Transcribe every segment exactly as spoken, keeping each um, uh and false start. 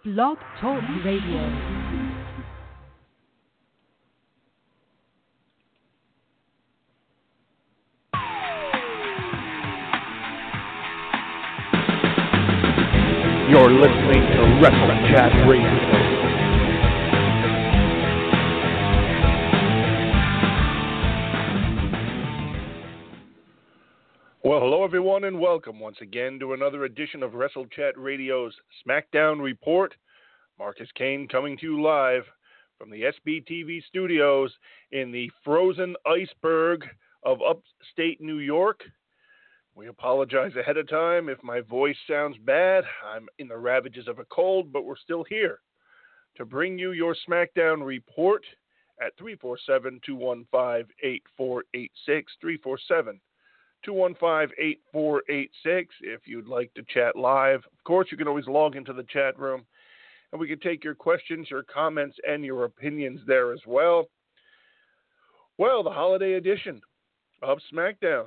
Blog Talk Radio. You're listening to Wrestle Chat Radio. Well, hello everyone, and welcome once again to another edition of Wrestle Chat Radio's SmackDown Report. Marcus Kane coming to you live from the S B T V studios in the frozen iceberg of upstate New York. We apologize ahead of time if my voice sounds bad. I'm in the ravages of a cold, but we're still here to bring you your SmackDown Report at three four seven, two one five, eight four eight six, three four seven, two one five, eight four eight six. If you'd like to chat live, of course, you can always log into the chat room, and we can take your questions, your comments, and your opinions there as well. Well, the holiday edition of SmackDown.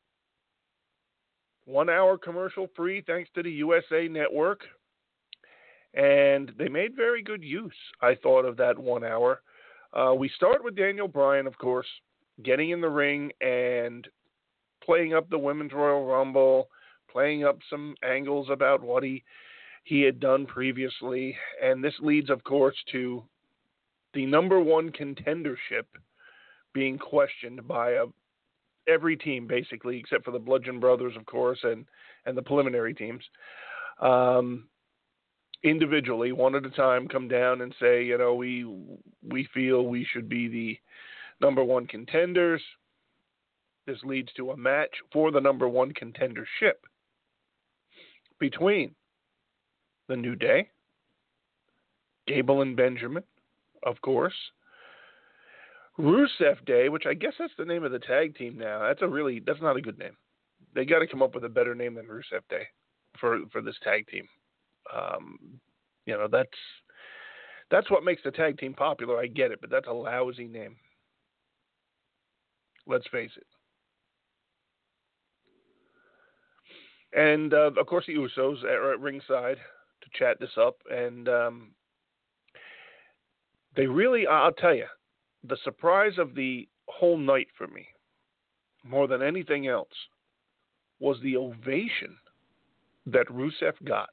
One hour commercial free thanks to the U S A Network. And they made very good use, I thought, of that one hour. Uh, we start with Daniel Bryan, of course, getting in the ring and playing up the Women's Royal Rumble, playing up some angles about what he he had done previously. And this leads, of course, to the number one contendership being questioned by a every team, basically, except for the Bludgeon Brothers, of course, and, and the preliminary teams. Um, individually, one at a time, come down and say, you know, we we feel we should be the number one contenders. This leads to a match for the number one contendership between the New Day, Gable and Benjamin, of course, Rusev Day, which I guess that's the name of the tag team now. That's a really, that's not a good name. They got to come up with a better name than Rusev Day for, for this tag team. Um, you know, that's, that's what makes the tag team popular. I get it, but that's a lousy name. Let's face it. And, uh, of course, the Usos are at ringside to chat this up. And um, they really, I'll tell you, the surprise of the whole night for me, more than anything else, was the ovation that Rusev got.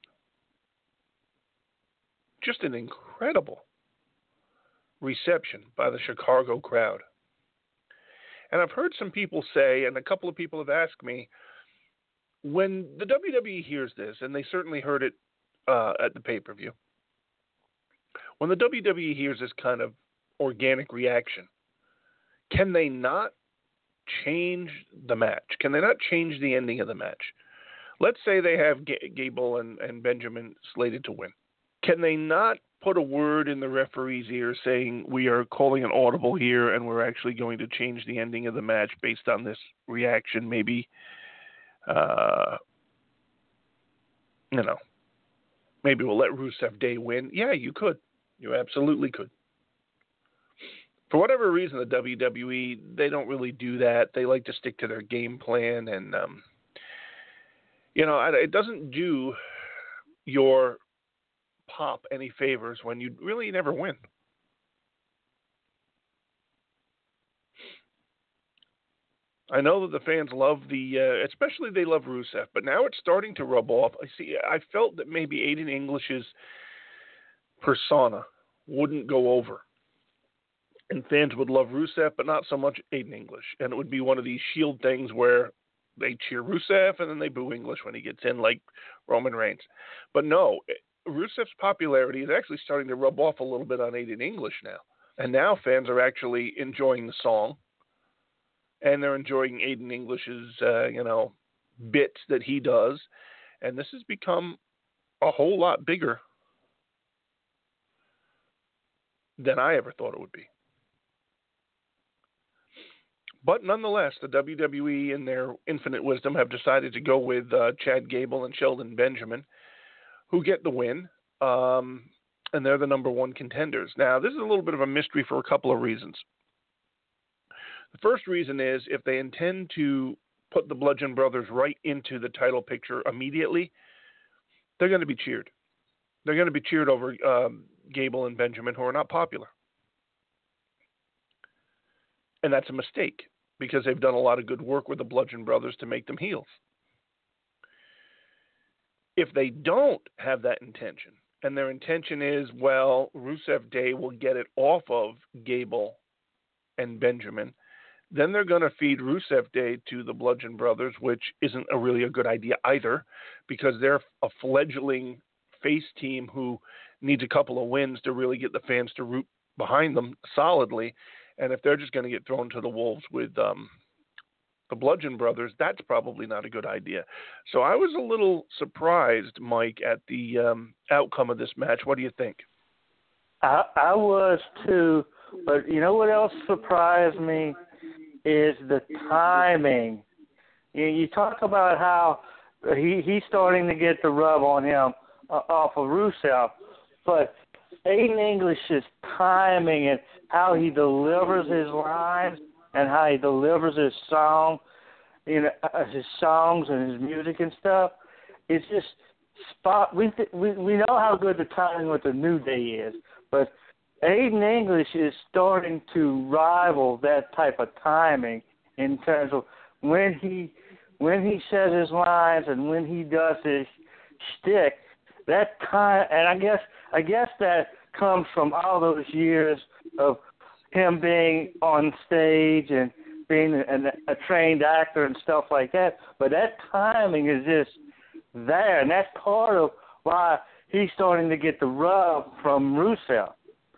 Just an incredible reception by the Chicago crowd. And I've heard some people say, and a couple of people have asked me, when the W W E hears this, and they certainly heard it uh, at the pay-per-view, when the W W E hears this kind of organic reaction, can they not change the match? Can they not change the ending of the match? Let's say they have G- Gable and, and Benjamin slated to win. Can they not put a word in the referee's ear saying we are calling an audible here and we're actually going to change the ending of the match based on this reaction? Maybe, uh, you know, maybe we'll let Rusev Day win. Yeah, you could. You absolutely could. For whatever reason, the W W E, they don't really do that. They like to stick to their game plan. And, um, you know, it doesn't do your pop any favors when you really never win. I know that the fans love the, uh, especially they love Rusev, but now it's starting to rub off. I see. I felt that maybe Aiden English's persona wouldn't go over. And fans would love Rusev, but not so much Aiden English. And it would be one of these Shield things where they cheer Rusev and then they boo English when he gets in, like Roman Reigns. But no, Rusev's popularity is actually starting to rub off a little bit on Aiden English now. And now fans are actually enjoying the song. And they're enjoying Aiden English's, uh, you know, bits that he does. And this has become a whole lot bigger than I ever thought it would be. But nonetheless, the W W E, in their infinite wisdom, have decided to go with uh, Chad Gable and Shelton Benjamin, who get the win, um, and they're the number one contenders. Now, this is a little bit of a mystery for a couple of reasons. The first reason is if they intend to put the Bludgeon Brothers right into the title picture immediately, they're going to be cheered. They're going to be cheered over um, Gable and Benjamin, who are not popular. And that's a mistake because they've done a lot of good work with the Bludgeon Brothers to make them heels. If they don't have that intention, and their intention is, well, Rusev Day will get it off of Gable and Benjamin, then they're going to feed Rusev Day to the Bludgeon Brothers, which isn't a really a good idea either, because they're a fledgling face team who needs a couple of wins to really get the fans to root behind them solidly. And if they're just going to get thrown to the wolves with um, the Bludgeon Brothers, that's probably not a good idea. So I was a little surprised, Mike, at the um, outcome of this match. What do you think? I, I was too, but you know what else surprised me is the timing. You, you talk about how he he's starting to get the rub on him uh, off of Rusev, but Aiden English's timing and how he delivers his lines and how he delivers his song, you know, uh, his songs and his music and stuff, it's just spot. We th- we we know how good the timing with the New Day is, but Aiden English is starting to rival that type of timing in terms of when he when he says his lines and when he does his shtick. That time, and I guess I guess that comes from all those years of him being on stage and being a, a trained actor and stuff like that. But that timing is just there, and that's part of why he's starting to get the rub from Rusev.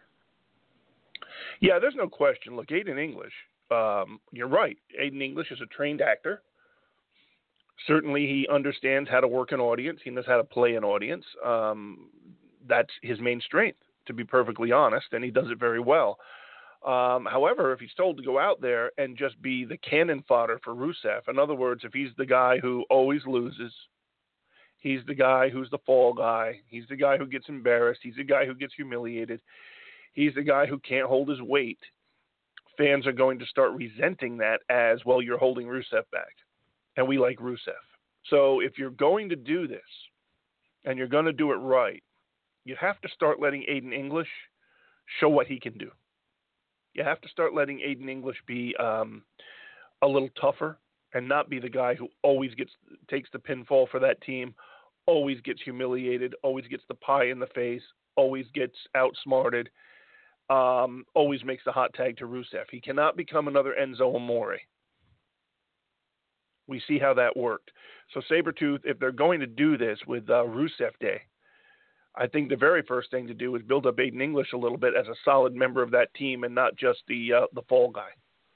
Yeah, there's no question. Look, Aiden English, um, you're right. Aiden English is a trained actor. Certainly he understands how to work an audience. He knows how to play an audience. Um, that's his main strength, to be perfectly honest, and he does it very well. Um, however, if he's told to go out there and just be the cannon fodder for Rusev, in other words, if he's the guy who always loses, he's the guy who's the fall guy, he's the guy who gets embarrassed, he's the guy who gets humiliated, he's the guy who can't hold his weight, fans are going to start resenting that as, well, you're holding Rusev back. And we like Rusev. So if you're going to do this and you're going to do it right, you have to start letting Aiden English show what he can do. You have to start letting Aiden English be um, a little tougher and not be the guy who always gets takes the pinfall for that team, always gets humiliated, always gets the pie in the face, always gets outsmarted, um, always makes the hot tag to Rusev. He cannot become another Enzo Amore. We see how that worked. So Sabretooth, if they're going to do this with uh, Rusev Day, I think the very first thing to do is build up Aiden English a little bit as a solid member of that team and not just the uh, the fall guy.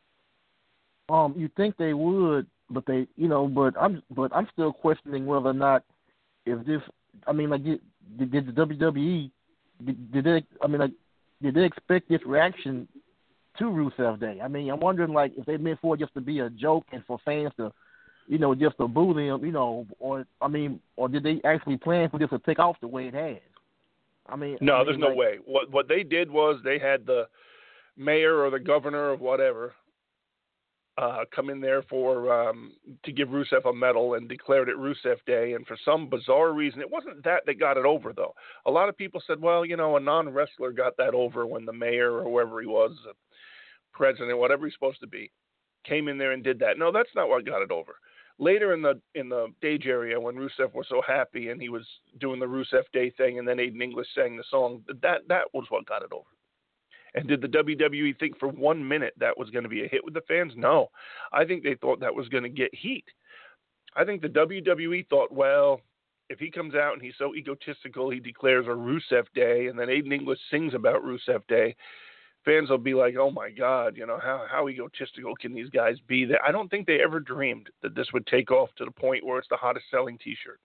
Um, you think they would, but they, you know, but I'm, but I'm still questioning whether or not if this. I mean, like, did, did the W W E did, did they? I mean, like, did they expect this reaction to Rusev Day? I mean, I'm wondering, like, if they meant for it just to be a joke and for fans to, you know, just to boo them, you know, or, I mean, or did they actually plan for this to take off the way it has? I mean, no, I mean, there's no like, way. What what they did was they had the mayor or the governor of whatever uh, come in there for um, to give Rusev a medal and declared it Rusev Day. And for some bizarre reason, it wasn't that they got it over, though. A lot of people said, well, you know, a non-wrestler got that over when the mayor or whoever he was, the president, whatever he's supposed to be, came in there and did that. No, that's not what got it over. Later in the in the stage area, when Rusev was so happy and he was doing the Rusev Day thing, and then Aiden English sang the song, that that was what got it over. And did the W W E think for one minute that was going to be a hit with the fans? No. I think they thought that was going to get heat. I think the W W E thought, well, if he comes out and he's so egotistical, he declares a Rusev Day, and then Aiden English sings about Rusev Day, fans will be like, oh, my God, you know, how, how egotistical can these guys be? I don't think they ever dreamed that this would take off to the point where it's the hottest selling T-shirt.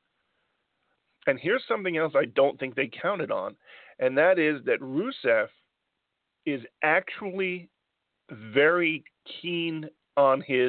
And here's something else I don't think they counted on, and that is that Rusev is actually very keen on his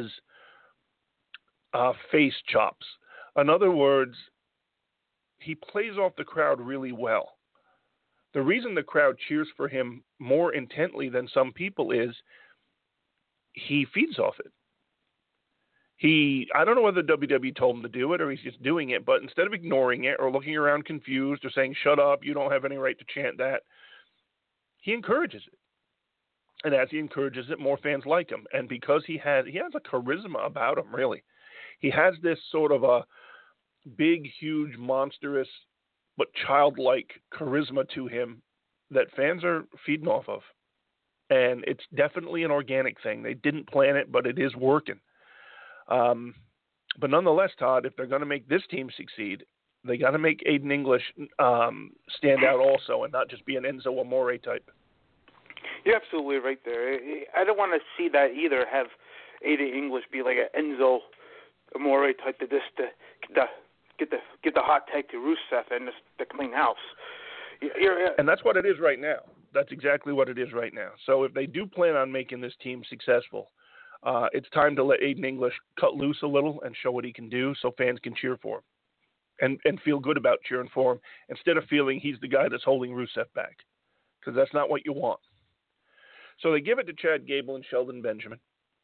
uh, face chops. In other words, he plays off the crowd really well. The reason the crowd cheers for him more intently than some people is he feeds off it. He, I don't know whether W W E told him to do it or he's just doing it, but instead of ignoring it or looking around confused or saying, shut up, you don't have any right to chant that, he encourages it. And as he encourages it, more fans like him. And because he has, he has a charisma about him, really. He has this sort of a big, huge, monstrous, but childlike charisma to him that fans are feeding off of. And it's definitely an organic thing. They didn't plan it, but it is working. Um, but nonetheless, Todd, if they're going to make this team succeed, they got to make Aiden English um, stand out also and not just be an Enzo Amore type. You're absolutely right there. I don't want to see that either, have Aiden English be like an Enzo Amore type to just to get the, get the, get the hot tag to Rusev and just to clean house. You're, and that's what it is right now. That's exactly what it is right now. So if they do plan on making this team successful, Uh, it's time to let Aiden English cut loose a little and show what he can do so fans can cheer for him and, and feel good about cheering for him instead of feeling he's the guy that's holding Rusev back, because that's not what you want. So they give it to Chad Gable and Shelton Benjamin.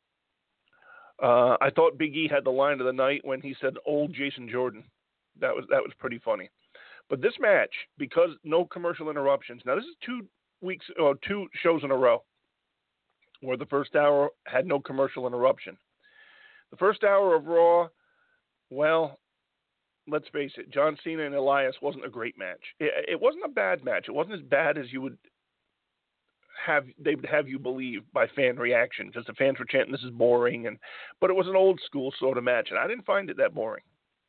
Uh, I thought Big E had the line of the night when he said, old Jason Jordan. That was, that was pretty funny. But this match, because no commercial interruptions, now this is two weeks, or two shows in a row where the first hour had no commercial interruption. The first hour of Raw, well, let's face it, John Cena and Elias wasn't a great match. It, it wasn't a bad match. It wasn't as bad as you would have, they would have you believe by fan reaction, because the fans were chanting, this is boring, and but it was an old school sort of match, and I didn't find it that boring.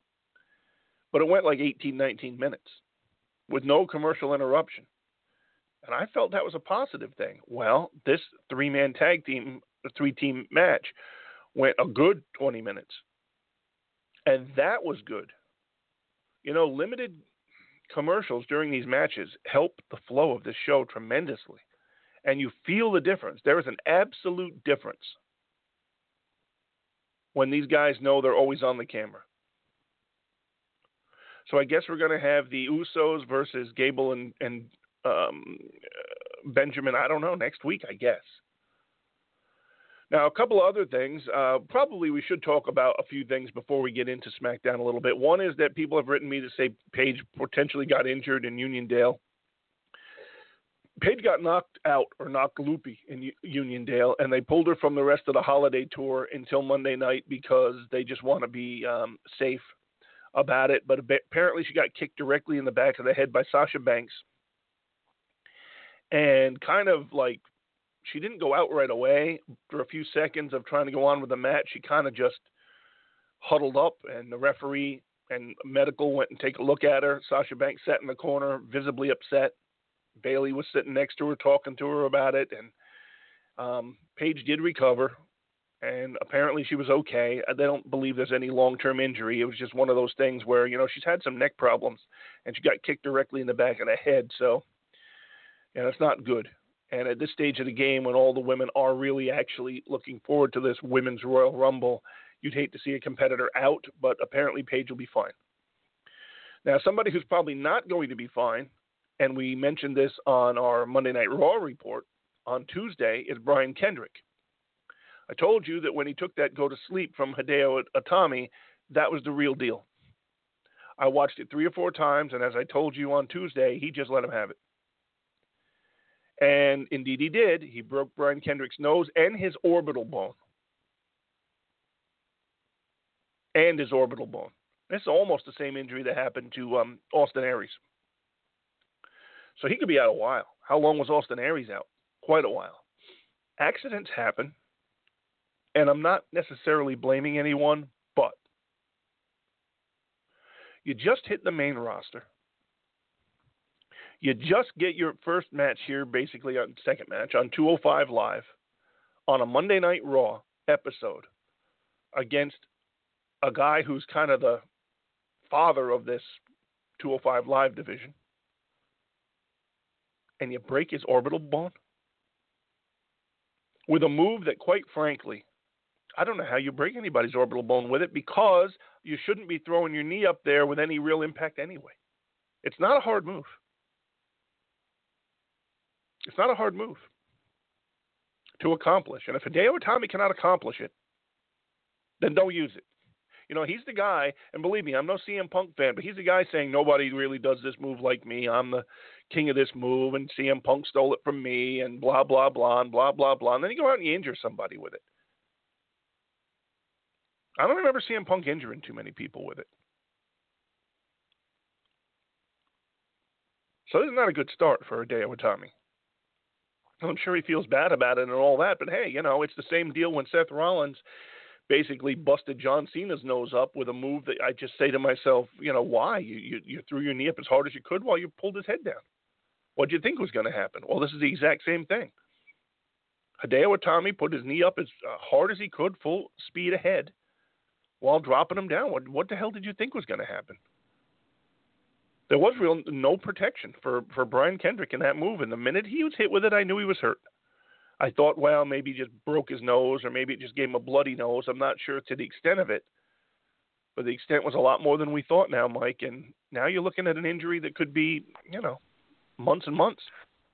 But it went like eighteen, nineteen minutes with no commercial interruption. And I felt that was a positive thing. Well, this three-man tag team, three-team match went a good twenty minutes. And that was good. You know, limited commercials during these matches help the flow of this show tremendously. And you feel the difference. There is an absolute difference when these guys know they're always on the camera. So I guess we're going to have the Usos versus Gable and, and Um, Benjamin, I don't know, next week, I guess. Now, a couple of other things. Uh, probably we should talk about a few things before we get into SmackDown a little bit. One is that people have written me to say Paige potentially got injured in Uniondale. Paige got knocked out or knocked loopy in U- Uniondale, and they pulled her from the rest of the holiday tour until Monday night because they just want to be um, safe about it. But apparently she got kicked directly in the back of the head by Sasha Banks. And kind of like, she didn't go out right away. For a few seconds of trying to go on with the match, she kind of just huddled up, and the referee and medical went and take a look at her. Sasha Banks sat in the corner, visibly upset. Bayley was sitting next to her, talking to her about it. And um, Paige did recover, and apparently she was okay. They don't believe there's any long-term injury. It was just one of those things where, you know, she's had some neck problems, and she got kicked directly in the back of the head. So, and it's not good. And at this stage of the game, when all the women are really actually looking forward to this Women's Royal Rumble, you'd hate to see a competitor out, but apparently Paige will be fine. Now, somebody who's probably not going to be fine, and we mentioned this on our Monday Night Raw report on Tuesday, is Brian Kendrick. I told you that when he took that go to sleep from Hideo Itami, that was the real deal. I watched it three or four times, and as I told you on Tuesday, he just let him have it. And indeed he did. He broke Brian Kendrick's nose and his orbital bone. And his orbital bone. This is almost the same injury that happened to um, Austin Aries. So he could be out a while. How long was Austin Aries out? Quite a while. Accidents happen. And I'm not necessarily blaming anyone, but you just hit the main roster. You just get your first match here, basically on second match, on two oh five Live, on a Monday Night Raw episode against a guy who's kind of the father of this two oh five Live division, and you break his orbital bone with a move that, quite frankly, I don't know how you break anybody's orbital bone with it, because you shouldn't be throwing your knee up there with any real impact anyway. It's not a hard move. It's not a hard move to accomplish. And if Hideo Itami cannot accomplish it, then don't use it. You know, he's the guy, and believe me, I'm no C M Punk fan, but he's the guy saying nobody really does this move like me. I'm the king of this move, and C M Punk stole it from me, and blah, blah, blah, and blah, blah, blah. And then you go out and you injure somebody with it. I don't remember C M Punk injuring too many people with it. So this is not a good start for Hideo Itami. I'm sure he feels bad about it and all that, but hey, you know, it's the same deal when Seth Rollins basically busted John Cena's nose up with a move that I just say to myself, you know, why? You, you, you threw your knee up as hard as you could while you pulled his head down. What did you think was going to happen? Well, this is the exact same thing. Hideo Itami put his knee up as hard as he could, full speed ahead, while dropping him down. What, what the hell did you think was going to happen? There was real no protection for, for Brian Kendrick in that move. And the minute he was hit with it, I knew he was hurt. I thought, well, maybe he just broke his nose or maybe it just gave him a bloody nose. I'm not sure to the extent of it. But the extent was a lot more than we thought now, Mike. And now you're looking at an injury that could be, you know, months and months.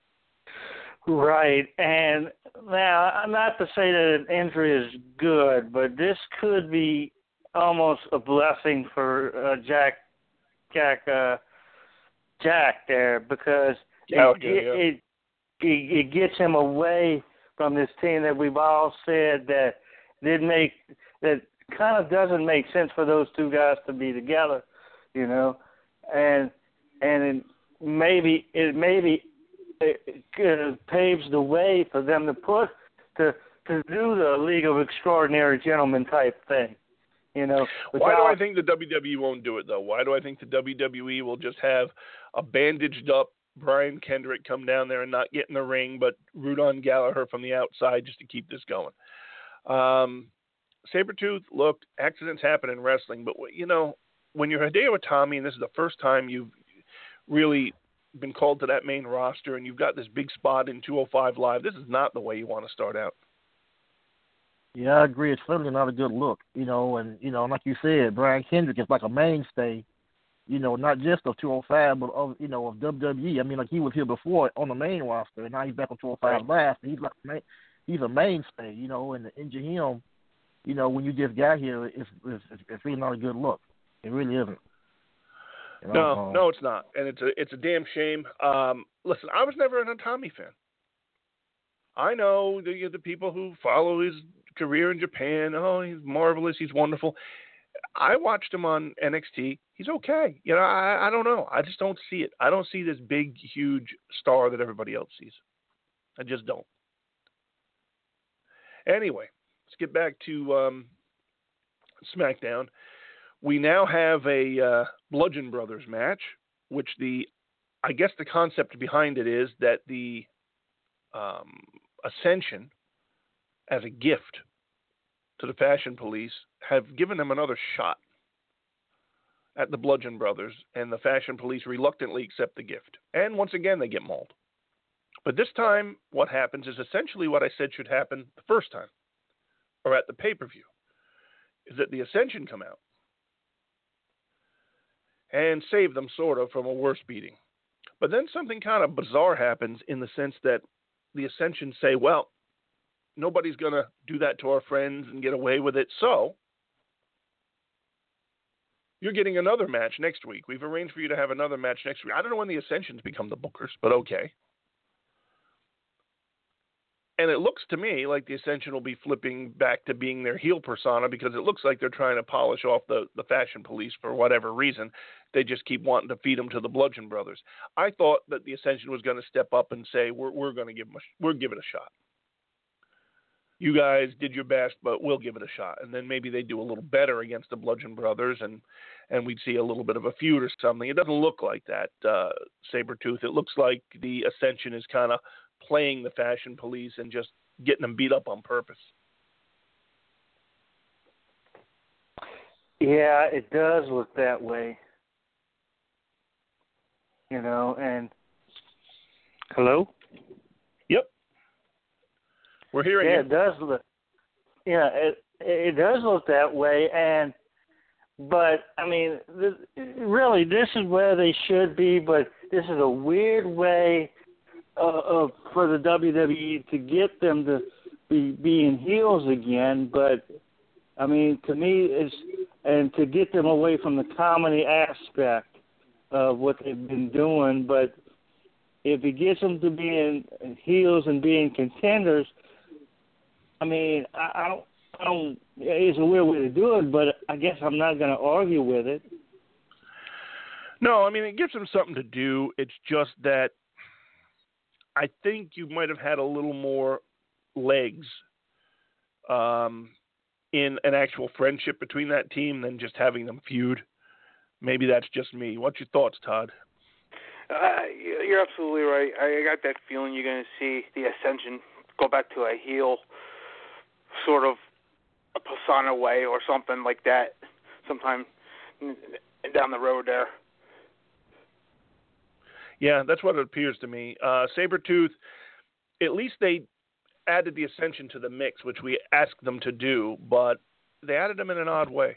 Right. And now, not to say that an injury is good, but this could be almost a blessing for uh, Jack, Jack, uh, Jack there, because Yeah, it, okay, it, yeah. it, it it gets him away from this team that we've all said that did make that kind of doesn't make sense for those two guys to be together, you know, and and it maybe it maybe it, it paves the way for them to put to to do the League of Extraordinary Gentlemen type thing. You know, why do I think the W W E won't do it, though? Why do I think the W W E will just have a bandaged up Brian Kendrick come down there and not get in the ring, but Rudon Gallagher from the outside just to keep this going? Um, Sabretooth, look, accidents happen in wrestling, but, you know, when you're Hideo Itami and this is the first time you've really been called to that main roster and you've got this big spot in two oh five Live, this is not the way you want to start out. Yeah, I agree. It's certainly not a good look, you know, and, you know, like you said, Brian Kendrick is like a mainstay, you know, not just of two oh five, but of, you know, of W W E. I mean, like he was here before on the main roster, and now he's back on two oh five Live. He's like, he's a mainstay, you know, and to injure him, you know, when you just got here, it's, it's, it's really not a good look. It really isn't. You know, no, um, no, it's not, and it's a it's a damn shame. Um, listen, I was never an Itami fan. I know the the people who follow his career in Japan. Oh, he's marvelous. He's wonderful. I watched him on N X T. He's okay. You know, I, I don't know. I just don't see it. I don't see this big, huge star that everybody else sees. I just don't. Anyway, let's get back to um, SmackDown. We now have a uh, Bludgeon Brothers match, which the, I guess the concept behind it is that the um, Ascension, as a gift to the Fashion Police, have given them another shot at the Bludgeon Brothers, and the Fashion Police reluctantly accept the gift. And once again, they get mauled. But this time, what happens is essentially what I said should happen the first time, or at the pay-per-view, is that the Ascension come out and save them, sort of, from a worse beating. But then something kind of bizarre happens in the sense that the Ascension say, well, nobody's going to do that to our friends and get away with it, so you're getting another match next week. We've arranged for you to have another match next week. I don't know when the Ascensions become the bookers, but okay. And it looks to me like the Ascension will be flipping back to being their heel persona, because it looks like they're trying to polish off the, the Fashion Police for whatever reason. They just keep wanting to feed them to the Bludgeon Brothers. I thought that the Ascension was going to step up and say, we're, we're going to give them a, we're give it a shot. You guys did your best, but we'll give it a shot. And then maybe they do a little better against the Bludgeon Brothers, and, and we'd see a little bit of a feud or something. It doesn't look like that, uh, Sabretooth. It looks like the Ascension is kind of playing the Fashion Police and just getting them beat up on purpose. Yeah, it does look that way. You know, and hello? Yep. We're hearing yeah, you. it does look. Yeah, it it does look that way, and but I mean, this, really, this is where they should be. But this is a weird way uh, of for the W W E to get them to be being heels again. But I mean, to me, is and to get them away from the comedy aspect of what they've been doing. But if it gets them to being heels and being contenders, I mean, I, I don't, I don't. It's a weird way to do it, but I guess I'm not going to argue with it. No, I mean, it gives them something to do. It's just that I think you might have had a little more legs um, in an actual friendship between that team than just having them feud. Maybe that's just me. What's your thoughts, Todd? Uh, you're absolutely right. I got that feeling you're going to see the Ascension go back to a heel sort of a persona way or something like that sometime down the road there. Yeah, that's what it appears to me. Uh, Sabretooth, at least they added the Ascension to the mix, which we asked them to do, but they added them in an odd way.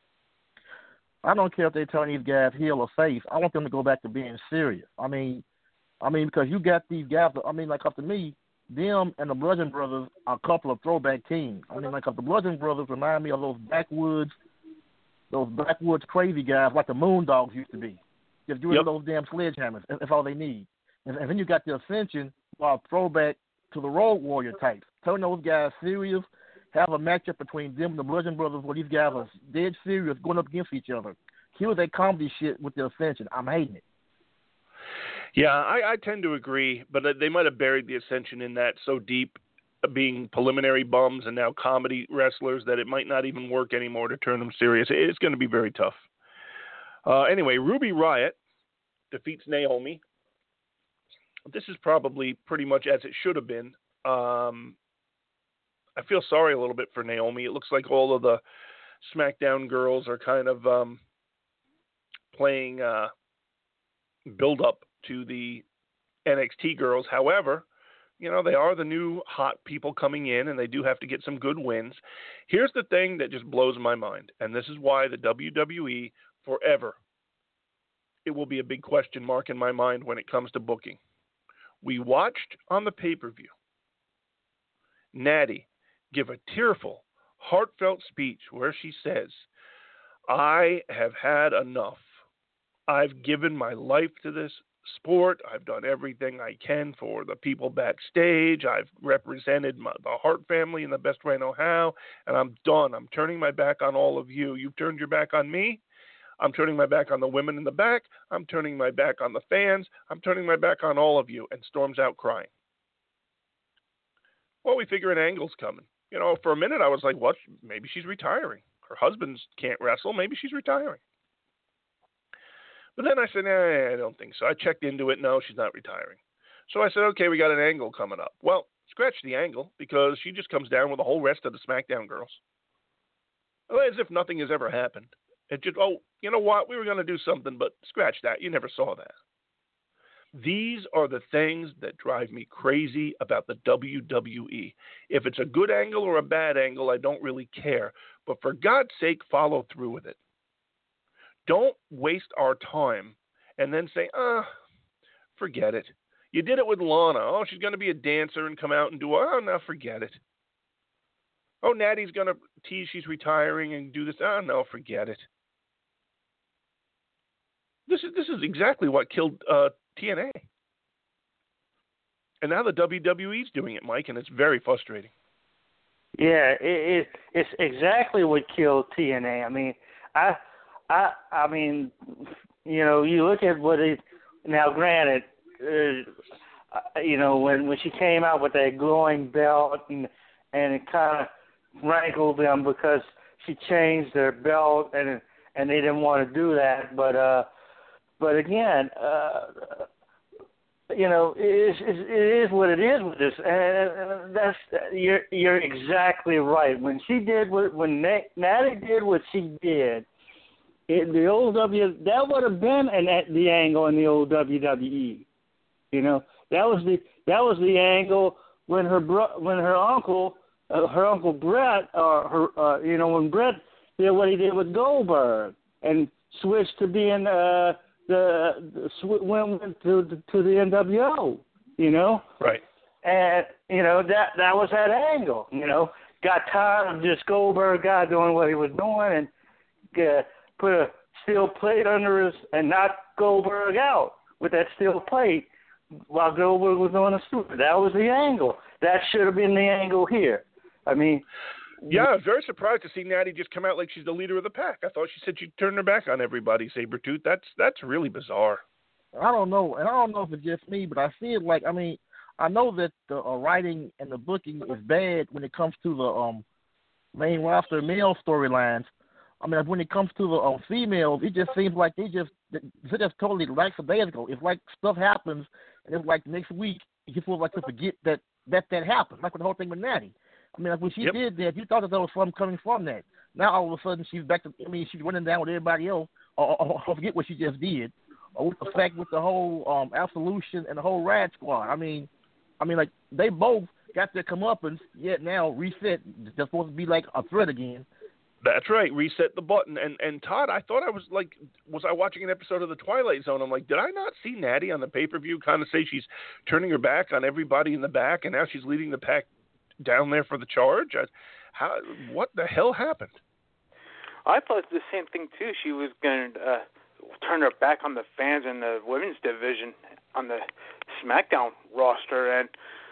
I don't care if they're telling these guys heel or face. I want them to go back to being serious. I mean, I mean because you got these guys. I mean, like up to me, them and the Bludgeon Brothers are a couple of throwback teams. I mean, like up the Bludgeon Brothers remind me of those backwoods, those backwoods crazy guys like the Moondogs used to be. Just doing yep. those damn sledgehammers. That's all they need. And, and then you got the Ascension, while throwback to the Road Warrior types. Telling those guys serious, have a matchup between them and the Bludgeon Brothers where these guys are dead serious going up against each other. Kill that comedy shit with the Ascension. I'm hating it. Yeah, I, I tend to agree, but they might have buried the Ascension in that so deep, being preliminary bums and now comedy wrestlers, that it might not even work anymore to turn them serious. It's going to be very tough. Uh, anyway, Ruby Riott defeats Naomi. This is probably pretty much as it should have been. Um, I feel sorry a little bit for Naomi. It looks like all of the SmackDown girls are kind of um, playing uh, build-up to the N X T girls. However, you know, they are the new hot people coming in, and they do have to get some good wins. Here's the thing that just blows my mind, and this is why the W W E forever, it will be a big question mark in my mind when it comes to booking. We watched on the pay-per-view Natty give a tearful, heartfelt speech where she says, I have had enough. I've given my life to this sport. I've done everything I can for the people backstage. I've represented my, the Hart family in the best way I know how, and I'm done. I'm turning my back on all of you. You've turned your back on me. I'm turning my back on the women in the back. I'm turning my back on the fans. I'm turning my back on all of you, and storms out crying. Well, we figure an angle's coming. You know, for a minute I was like, what? Maybe she's retiring. Her husband can't wrestle. Maybe she's retiring. But then I said, nah, I don't think so. I checked into it. No, she's not retiring. So I said, okay, we got an angle coming up. Well, scratch the angle, because she just comes down with the whole rest of the SmackDown girls. As if nothing has ever happened. It just, oh, you know what? We were going to do something, but scratch that. You never saw that. These are the things that drive me crazy about the W W E. If it's a good angle or a bad angle, I don't really care. But for God's sake, follow through with it. Don't waste our time and then say, ah, oh, forget it. You did it with Lana. Oh, she's going to be a dancer and come out and do, oh, no, forget it. Oh, Natty's going to tease she's retiring and do this. Oh, no, forget it. This is this is exactly what killed uh, T N A. And now the W W E's doing it, Mike, and it's very frustrating. Yeah, it, it, it's exactly what killed T N A. I mean, I, I, I mean, you know, you look at what it. Now, granted, uh, you know, when when she came out with that glowing belt, and and it kind of rankled them because she changed their belt, and and they didn't want to do that, but. uh But again, uh, you know, it is, it is what it is with this, and that's you're you're exactly right. When she did what when Natty did what she did, it, the old W that would have been an the angle in the old W W E. You know, that was the that was the angle when her bro, when her uncle uh, her uncle Brett or her uh, you know when Brett did what he did with Goldberg and switched to being. Uh, The, the went to to the N W O, you know, right? And you know that that was that angle. You know, got tired of this Goldberg guy doing what he was doing and uh, put a steel plate under his and knocked Goldberg out with that steel plate while Goldberg was on the super. That was the angle. That should have been the angle here. I mean, yeah, I was very surprised to see Natty just come out like she's the leader of the pack. I thought she said she'd turn her back on everybody, Sabretooth. That's that's really bizarre. I don't know, and I don't know if it's just me, but I see it like, I mean, I know that the uh, writing and the booking is bad when it comes to the um main roster male storylines. I mean, when it comes to the um, females, it just seems like they just they just totally lackadaisical. It's like stuff happens, and it's like next week you just feel like to forget that that that happened. Like with the whole thing with Natty. I mean, like when she Yep. did that, you thought that there was something coming from that. Now all of a sudden she's back to. I mean, she's running down with everybody else, or, or, or forget what she just did, or with the fact with the whole um, Absolution and the whole Rad Squad. I mean, I mean, like they both got their comeuppance, yet now reset. They're supposed to be like a threat again. That's right. Reset the button. And and Todd, I thought I was like, was I watching an episode of The Twilight Zone? I'm like, did I not see Natty on the pay-per-view kind of say she's turning her back on everybody in the back, and now she's leading the pack down there for the charge? I, how? What the hell happened? I thought the same thing too. She was going to uh, turn her back on the fans in the women's division on the SmackDown roster, and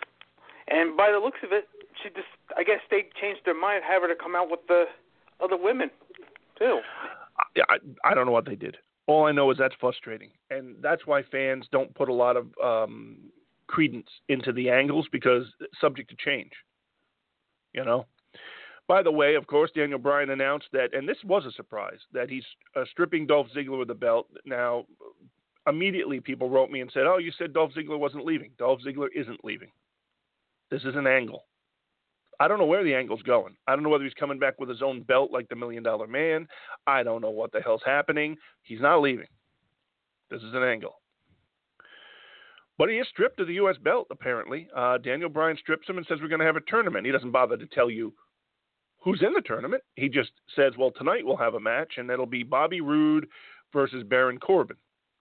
and by the looks of it, she just, I guess they changed their mind, have her to come out with the other women too. Yeah, I, I don't know what they did. All I know is that's frustrating, and that's why fans don't put a lot of um, credence into the angles, because it's subject to change. You know. By the way, of course, Daniel Bryan announced that, and this was a surprise, that he's uh, stripping Dolph Ziggler of the belt. Now, immediately people wrote me and said, "Oh, you said Dolph Ziggler wasn't leaving." Dolph Ziggler isn't leaving. This is an angle. I don't know where the angle's going. I don't know whether he's coming back with his own belt like the Million Dollar Man. I don't know what the hell's happening. He's not leaving. This is an angle. But he is stripped of the U S belt, apparently. Uh, Daniel Bryan strips him and says we're going to have a tournament. He doesn't bother to tell you who's in the tournament. He just says, well, tonight we'll have a match, and it'll be Bobby Roode versus Baron Corbin.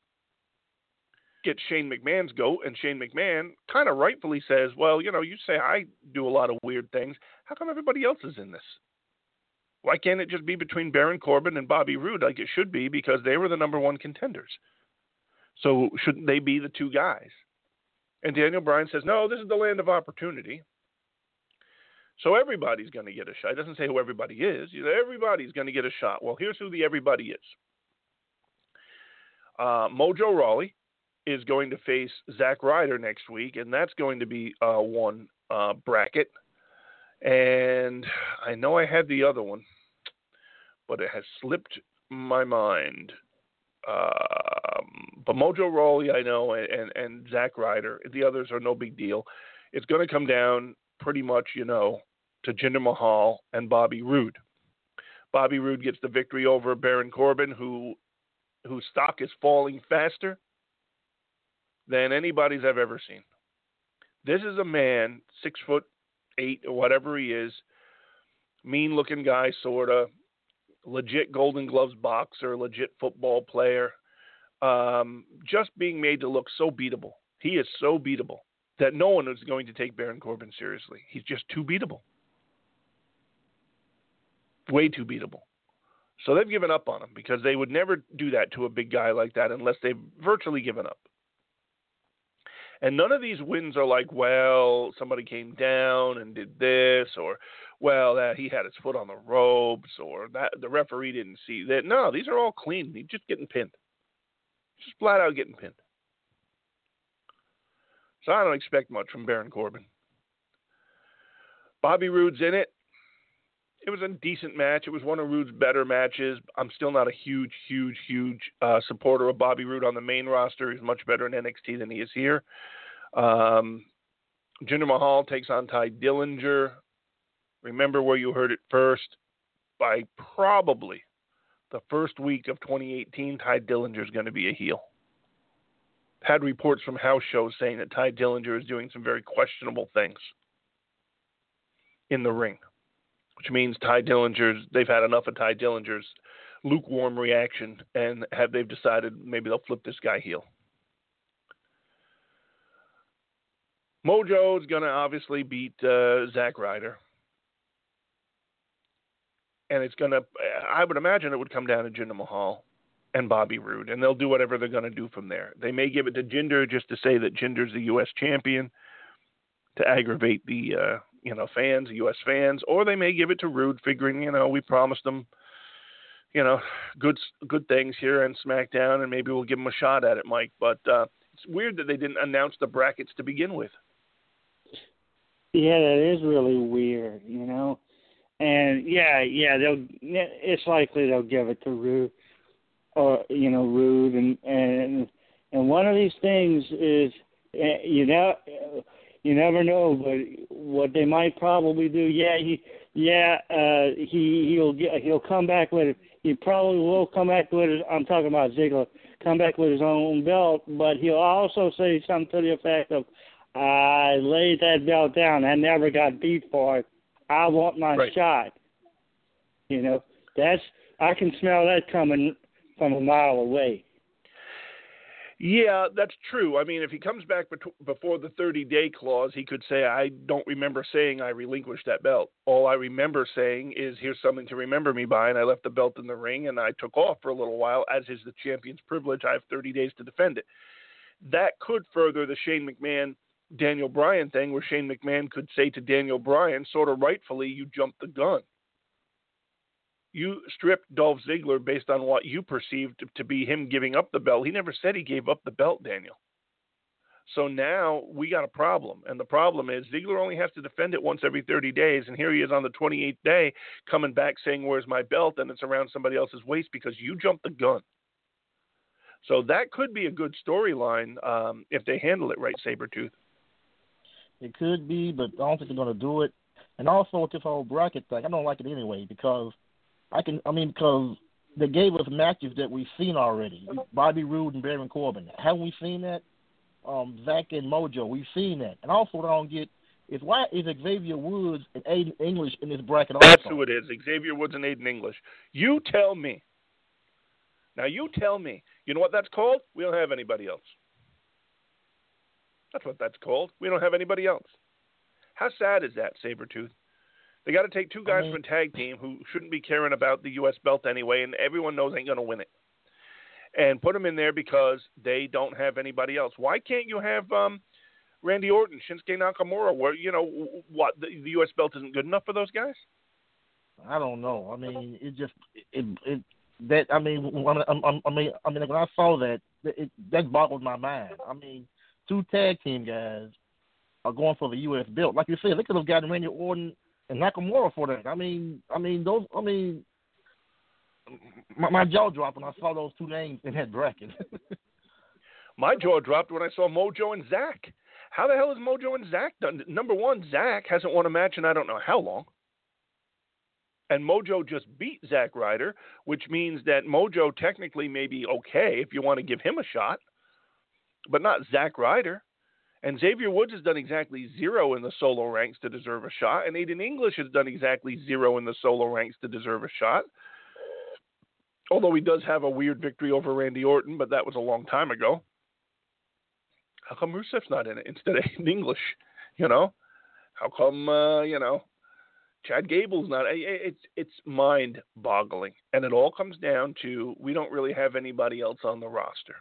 Get Shane McMahon's goat, and Shane McMahon kind of rightfully says, well, you know, you say I do a lot of weird things. How come everybody else is in this? Why can't it just be between Baron Corbin and Bobby Roode like it should be, because they were the number one contenders? So shouldn't they be the two guys? And Daniel Bryan says, no, this is the land of opportunity. So everybody's going to get a shot. It doesn't say who everybody is. Everybody's going to get a shot. Well, here's who the everybody is. Uh, Mojo Rawley is going to face Zack Ryder next week, and that's going to be uh, one uh, bracket. And I know I had the other one, but it has slipped my mind. Um, but Mojo Rawley, I know, and, and, and Zack Ryder. The others are no big deal. It's going to come down pretty much, you know, to Jinder Mahal and Bobby Roode. Bobby Roode gets the victory over Baron Corbin, who whose stock is falling faster than anybody's I've ever seen. This is a man, six foot eight or whatever he is, mean-looking guy, sorta, legit Golden Gloves boxer, legit football player, um, just being made to look so beatable. He is so beatable that no one is going to take Baron Corbin seriously. He's just too beatable. Way too beatable. So they've given up on him, because they would never do that to a big guy like that unless they've virtually given up. And none of these wins are like, well, somebody came down and did this, or, well, that he had his foot on the ropes, or that the referee didn't see that. No, these are all clean. He's just getting pinned. Just flat out getting pinned. So I don't expect much from Baron Corbin. Bobby Roode's in it. It was a decent match. It was one of Roode's better matches. I'm still not a huge, huge, huge uh, supporter of Bobby Roode on the main roster. He's much better in N X T than he is here. Um, Jinder Mahal takes on Ty Dillinger. Remember where you heard it first. By probably the first week of twenty eighteen, Ty Dillinger is going to be a heel. Had reports from house shows saying that Ty Dillinger is doing some very questionable things in the ring, which means Ty Dillinger's, they've had enough of Ty Dillinger's lukewarm reaction, and have they've decided maybe they'll flip this guy heel. Mojo's going to obviously beat uh, Zack Ryder. and it's going to, I would imagine it would come down to Jinder Mahal and Bobby Roode, and they'll do whatever they're going to do from there. They may give it to Jinder just to say that Jinder's the U S champion to aggravate the, uh, you know, fans, U S fans, or they may give it to Roode, figuring, you know, we promised them, you know, good good things here on SmackDown, and maybe we'll give them a shot at it, Mike. But uh, it's weird that they didn't announce the brackets to begin with. Yeah, that is really weird, you know. And yeah, yeah, they'll. It's likely they'll give it to Roode, or you know, Roode, and and and one of these things is, you know, you never know, but what they might probably do, yeah, he, yeah, uh, he he'll get, he'll come back with it. He probably will come back with it. I'm talking about Ziggler, come back with his own belt, but he'll also say something to the effect of, I laid that belt down. I never got beat for it. I want my right. shot. You know, that's I can smell that coming from a mile away. Yeah, that's true. I mean, if he comes back bet- before the thirty-day clause, he could say, I don't remember saying I relinquished that belt. All I remember saying is, here's something to remember me by, and I left the belt in the ring, and I took off for a little while, as is the champion's privilege. I have thirty days to defend it. That could further the Shane McMahon Daniel Bryan thing, where Shane McMahon could say to Daniel Bryan, sort of rightfully, you jumped the gun. You stripped Dolph Ziggler based on what you perceived to, to be him giving up the belt. He never said he gave up the belt, Daniel. So now we got a problem. And the problem is Ziggler only has to defend it once every thirty days. And here he is on the twenty-eighth day coming back saying, where's my belt? And it's around somebody else's waist because you jumped the gun. So that could be a good storyline um, if they handle it right, Sabretooth. It could be, but I don't think they're going to do it. And also with this whole bracket thing, I don't like it anyway because I can. I mean, because they gave us matches that we've seen already. Bobby Roode and Baron Corbin. Haven't we seen that? Um, Zach and Mojo, we've seen that. And also what I don't get is why is Xavier Woods and Aiden English in this bracket also? That's who it is, Xavier Woods and Aiden English. You tell me. Now you tell me. You know what that's called? We don't have anybody else. That's what that's called. We don't have anybody else. How sad is that, Sabretooth? They got to take two guys I mean, from a tag team who shouldn't be caring about the U S belt anyway, and everyone knows ain't going to win it, and put them in there because they don't have anybody else. Why can't you have um, Randy Orton, Shinsuke Nakamura, where, you know, what, the, the U S belt isn't good enough for those guys? I don't know. I mean, it just, it, it that, I mean, when, I, I mean, I mean, when I saw that, it, that boggled my mind. I mean, two tag team guys are going for the U S belt. Like you said, they could have gotten Randy Orton and Nakamura for that. I mean, I mean those. I mean, my, my jaw dropped when I saw those two names in that bracket. My jaw dropped when I saw Mojo and Zach. How the hell is Mojo and Zach done? Number one, Zach hasn't won a match in I don't know how long. And Mojo just beat Zack Ryder, which means that Mojo technically may be okay if you want to give him a shot, but not Zack Ryder. And Xavier Woods has done exactly zero in the solo ranks to deserve a shot, and Aiden English has done exactly zero in the solo ranks to deserve a shot. Although he does have a weird victory over Randy Orton, but that was a long time ago. How come Rusev's not in it instead of Aiden English? You know? How come, uh, you know, Chad Gable's not? It's it's mind-boggling. And it all comes down to we don't really have anybody else on the roster.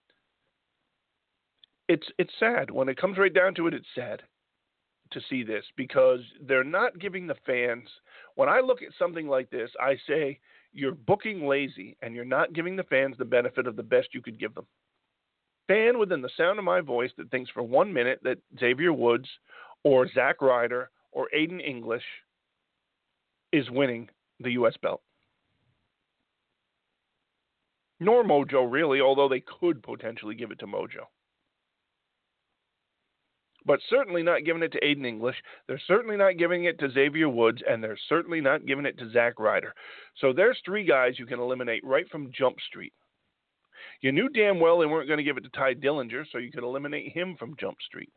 It's it's sad. When it comes right down to it, it's sad to see this because they're not giving the fans. When I look at something like this, I say you're booking lazy and you're not giving the fans the benefit of the best you could give them. Fan within the sound of my voice that thinks for one minute that Xavier Woods or Zack Ryder or Aiden English is winning the U S belt. Nor Mojo, really, although they could potentially give it to Mojo. But certainly not giving it to Aiden English. They're certainly not giving it to Xavier Woods, and they're certainly not giving it to Zack Ryder. So there's three guys you can eliminate right from Jump Street. You knew damn well they weren't going to give it to Ty Dillinger, so you could eliminate him from Jump Street.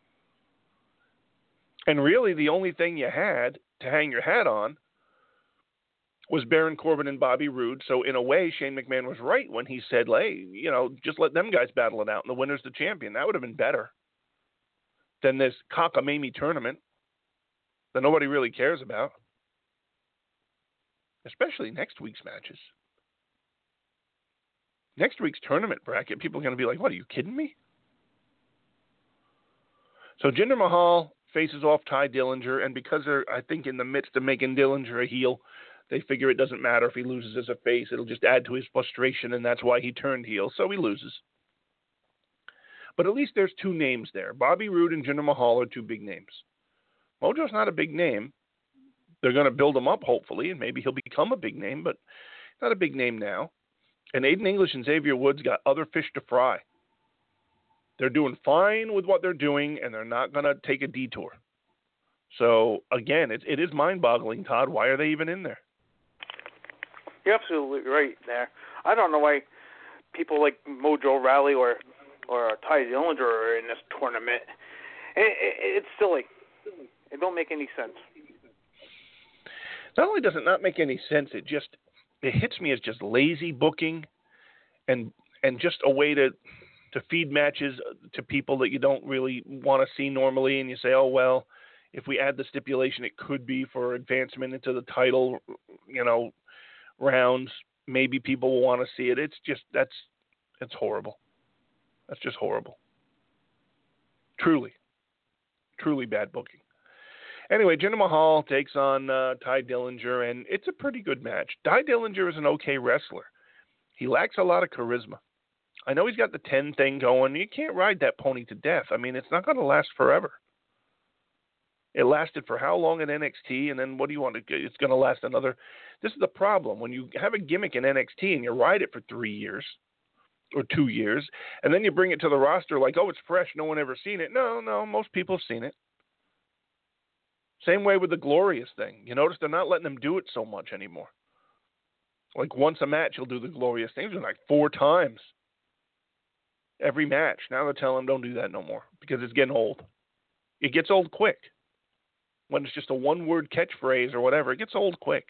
And really the only thing you had to hang your hat on was Baron Corbin and Bobby Roode. So in a way, Shane McMahon was right when he said, hey, you know, just let them guys battle it out, and the winner's the champion. That would have been better than this cockamamie tournament that nobody really cares about. especially next week's matches. Next week's tournament bracket, people are going to be like, what, are you kidding me? So Jinder Mahal faces off Ty Dillinger, and because they're, I think, in the midst of making Dillinger a heel, they figure it doesn't matter if he loses as a face. It'll just add to his frustration, and that's why he turned heel, so he loses. But at least there's two names there. Bobby Roode and Jinder Mahal are two big names. Mojo's not a big name. They're going to build him up, hopefully, and maybe he'll become a big name, but not a big name now. And Aiden English and Xavier Woods got other fish to fry. They're doing fine with what they're doing, and they're not going to take a detour. So, again, it, it is mind-boggling, Todd. Why are they even in there? You're absolutely right there. I don't know why people like Mojo Rawley or or Ty Dillinger are in this tournament. It, it, it's silly. It don't make any sense. Not only does it not make any sense, it just it hits me as just lazy booking and and just a way to to feed matches to people that you don't really want to see normally, and you say, oh, well, if we add the stipulation, it could be for advancement into the title, you know, rounds. Maybe people will want to see it. It's just, that's, it's horrible. That's just horrible. Truly, truly bad booking. Anyway, Jinder Mahal takes on uh, Ty Dillinger, and it's a pretty good match. Ty Dillinger is an okay wrestler. He lacks a lot of charisma. I know he's got the ten thing going. You can't ride that pony to death. I mean, it's not going to last forever. It lasted for how long in N X T, and then what do you want to get? It's going to last another. This is the problem. When you have a gimmick in N X T and you ride it for three years or two years, and then you bring it to the roster like, oh, it's fresh, no one ever seen it. No, no, most people have seen it. Same way with the Glorious thing. You notice they're not letting them do it so much anymore. Like once a match, he'll do the Glorious thing. He's doing like four times every match. Now they're telling him don't do that no more because it's getting old. It gets old quick. When it's just a one-word catchphrase or whatever, it gets old quick.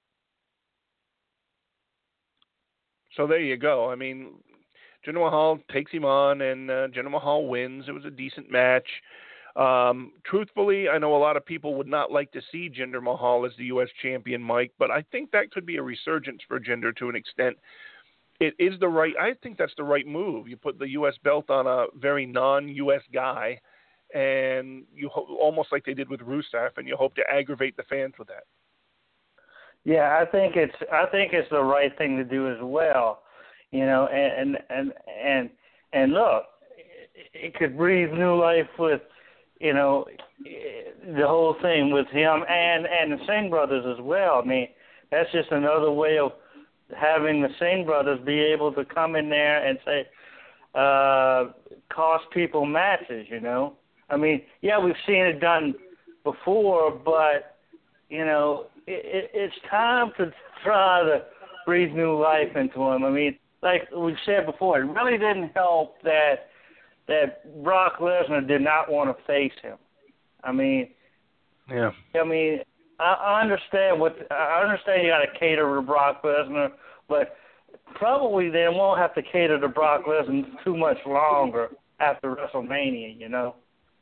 So there you go. I mean, Jinder Mahal takes him on, and uh, Jinder Mahal wins. It was a decent match. Um, truthfully, I know a lot of people would not like to see Jinder Mahal as the U S champion, Mike, but I think that could be a resurgence for Jinder to an extent. It is the right, I think that's the right move. You put the U S belt on a very non-U S guy, and you ho- almost like they did with Rusev, and you hope to aggravate the fans with that. Yeah, I think it's I think it's the right thing to do as well. You know, and and and and look, it could breathe new life with, you know, the whole thing with him and and the Singh brothers as well. I mean, that's just another way of having the Singh brothers be able to come in there and say, uh, cost people matches. You know, I mean, yeah, we've seen it done before, but you know, it, it, it's time to try to breathe new life into him. I mean, like we've said before, it really didn't help that that Brock Lesnar did not want to face him. I mean, yeah. I mean, I, I understand what I understand. You got to cater to Brock Lesnar, but probably they won't have to cater to Brock Lesnar too much longer after WrestleMania. You know.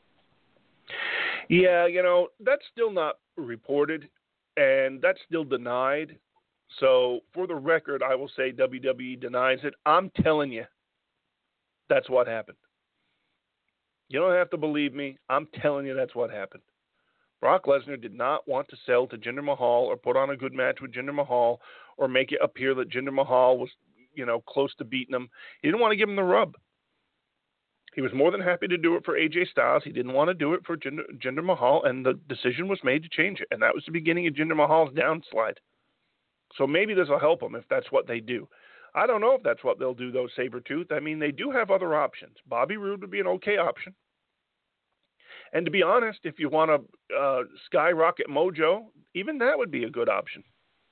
Yeah, you know, that's still not reported, and that's still denied. So, for the record, I will say W W E denies it. I'm telling you, that's what happened. You don't have to believe me. I'm telling you that's what happened. Brock Lesnar did not want to sell to Jinder Mahal or put on a good match with Jinder Mahal or make it appear that Jinder Mahal was, you know, close to beating him. He didn't want to give him the rub. He was more than happy to do it for A J Styles. He didn't want to do it for Jinder, Jinder Mahal, and the decision was made to change it. And that was the beginning of Jinder Mahal's downslide. So maybe this will help him if that's what they do. I don't know if that's what they'll do, though, Sabretooth. I mean, they do have other options. Bobby Roode would be an okay option. And to be honest, if you want to uh, skyrocket Mojo, even that would be a good option.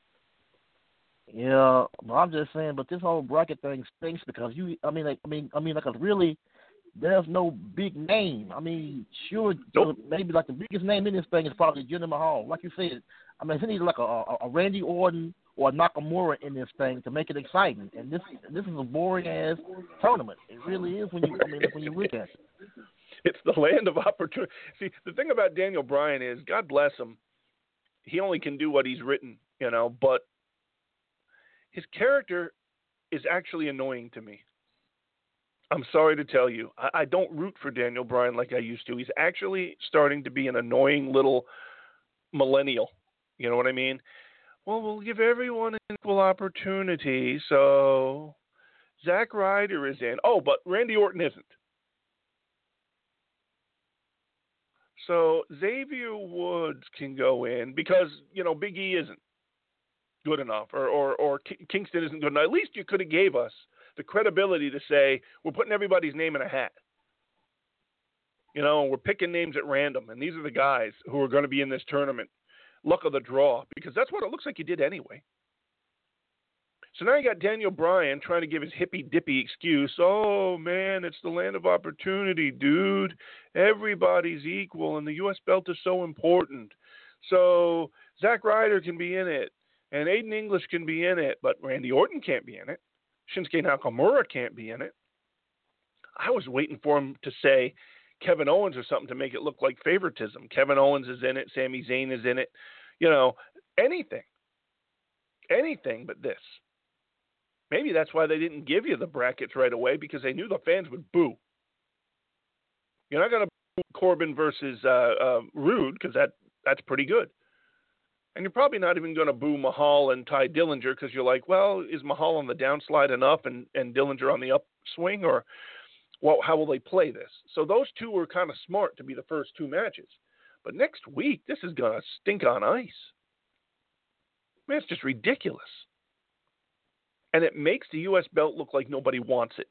Yeah, but I'm just saying, but this whole bracket thing stinks because you, I mean, like, I mean, I mean, like, really, there's no big name. I mean, sure, nope. maybe like the biggest name in this thing is probably Jinder Mahal. Like you said, I mean, it needs like a, a, a Randy Orton or a Nakamura in this thing to make it exciting. And this this is a boring ass tournament. It really is when you I mean when you look at it. It's the land of opportunity. See, the thing about Daniel Bryan is, God bless him, he only can do what he's written, you know, but his character is actually annoying to me. I'm sorry to tell you. I, I don't root for Daniel Bryan like I used to. He's actually starting to be an annoying little millennial. You know what I mean? Well, we'll give everyone an equal opportunity. So Zack Ryder is in. Oh, but Randy Orton isn't. So Xavier Woods can go in because, you know, Big E isn't good enough, or, or, or Kingston isn't good enough. At least you could have gave us the credibility to say we're putting everybody's name in a hat. You know, we're picking names at random, and these are the guys who are going to be in this tournament. Luck of the draw, because that's what it looks like you did anyway. So now you got Daniel Bryan trying to give his hippy-dippy excuse. Oh, man, it's the land of opportunity, dude. Everybody's equal, and the U S belt is so important. So Zack Ryder can be in it, and Aiden English can be in it, but Randy Orton can't be in it. Shinsuke Nakamura can't be in it. I was waiting for him to say Kevin Owens or something to make it look like favoritism. Kevin Owens is in it. Sami Zayn is in it. You know, anything. Anything but this. Maybe that's why they didn't give you the brackets right away, because they knew the fans would boo. You're not going to boo Corbin versus uh, uh, Rude, because that, that's pretty good. And you're probably not even going to boo Mahal and Ty Dillinger, because you're like, well, is Mahal on the downslide enough and, and Dillinger on the upswing? Or well, how will they play this? So those two were kind of smart to be the first two matches. But next week, this is going to stink on ice. Man, it's just ridiculous. And it makes the U S belt look like nobody wants it.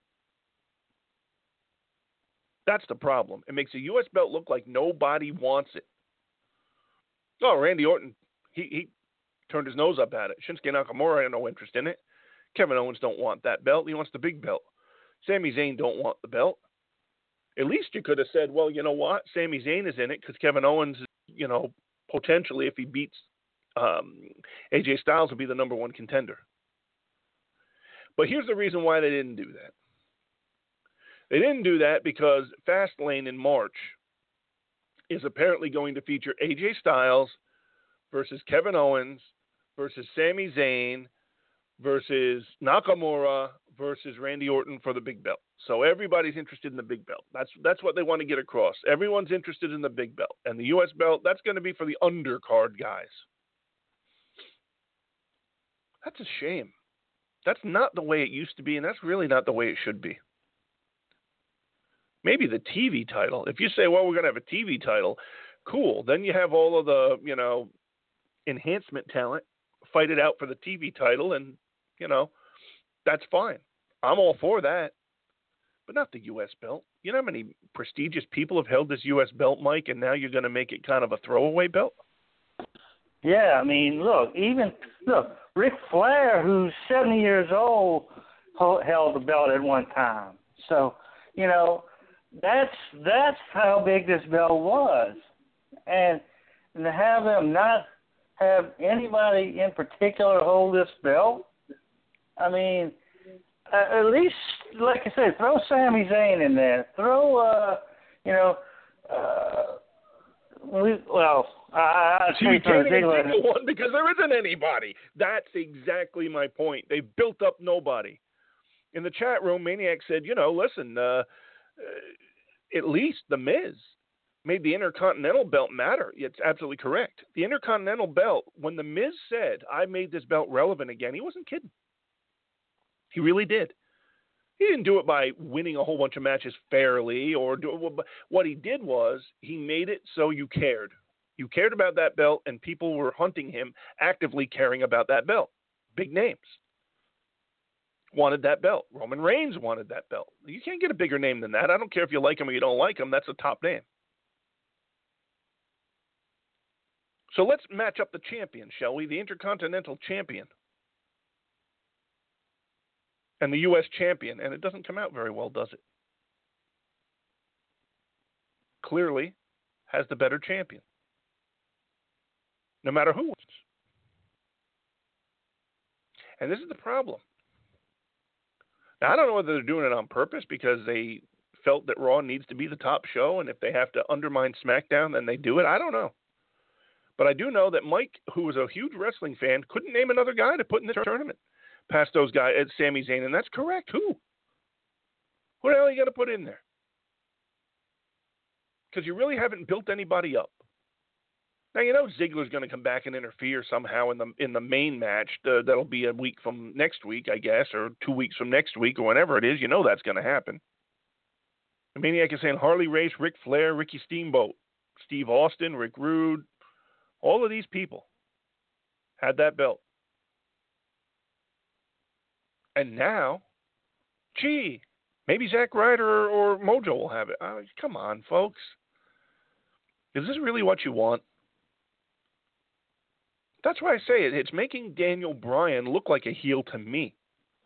That's the problem. It makes the U S belt look like nobody wants it. Oh, Randy Orton, he, he turned his nose up at it. Shinsuke Nakamura had no interest in it. Kevin Owens don't want that belt. He wants the big belt. Sami Zayn don't want the belt. At least you could have said, well, you know what? Sami Zayn is in it because Kevin Owens, you know, potentially, if he beats um, A J Styles, will be the number one contender. But here's the reason why they didn't do that. They didn't do that because Fastlane in March is apparently going to feature A J Styles versus Kevin Owens versus Sami Zayn versus Nakamura versus Randy Orton for the big belt. So everybody's interested in the big belt. That's that's what they want to get across. Everyone's interested in the big belt. And the U S belt, that's going to be for the undercard guys. That's a shame. That's not the way it used to be, and that's really not the way it should be. Maybe the T V title. If you say, well, we're going to have a T V title, cool. Then you have all of the, you know, enhancement talent fight it out for the T V title, and, you know, that's fine. I'm all for that. But not the U S belt. You know how many prestigious people have held this U S belt, Mike, and now you're going to make it kind of a throwaway belt? Yeah, I mean, look, even, look, Ric Flair, who's seventy years old, held the belt at one time. So, you know, that's that's how big this belt was. And, and to have them not have anybody in particular hold this belt, I mean, uh, at least, like I said, throw Sami Zayn in there. Throw, uh, you know, uh, we, well, I, I so you can't even think of one because there isn't anybody. That's exactly my point. They've built up nobody. In the chat room, Maniac said, you know, listen, uh, uh, at least The Miz made the Intercontinental belt matter. It's absolutely correct. The Intercontinental belt, when The Miz said, I made this belt relevant again, he wasn't kidding. He really did. He didn't do it by winning a whole bunch of matches fairly, or do, what he did was he made it so you cared. You cared about that belt, and people were hunting him, actively caring about that belt. Big names wanted that belt. Roman Reigns wanted that belt. You can't get a bigger name than that. I don't care if you like him or you don't like him. That's a top name. So let's match up the champion, shall we? The Intercontinental Champion and the U S Champion, and it doesn't come out very well, does it? Clearly has the better champion, no matter who wins. And this is the problem. Now, I don't know whether they're doing it on purpose because they felt that Raw needs to be the top show, and if they have to undermine SmackDown, then they do it. I don't know. But I do know that Mike, who was a huge wrestling fan, couldn't name another guy to put in the tournament past those guys, uh, Sami Zayn, and that's correct. Who? Who the hell are you going to put in there? Because you really haven't built anybody up. Now, you know Ziggler's going to come back and interfere somehow in the in the main match. Uh, that'll be a week from next week, I guess, or two weeks from next week, or whenever it is. You know that's going to happen. The Maniac is saying Harley Race, Ric Flair, Ricky Steamboat, Steve Austin, Rick Rude. All of these people had that belt. And now, gee, maybe Zack Ryder or, or Mojo will have it. Oh, come on, folks. Is this really what you want? That's why I say it. It's making Daniel Bryan look like a heel to me.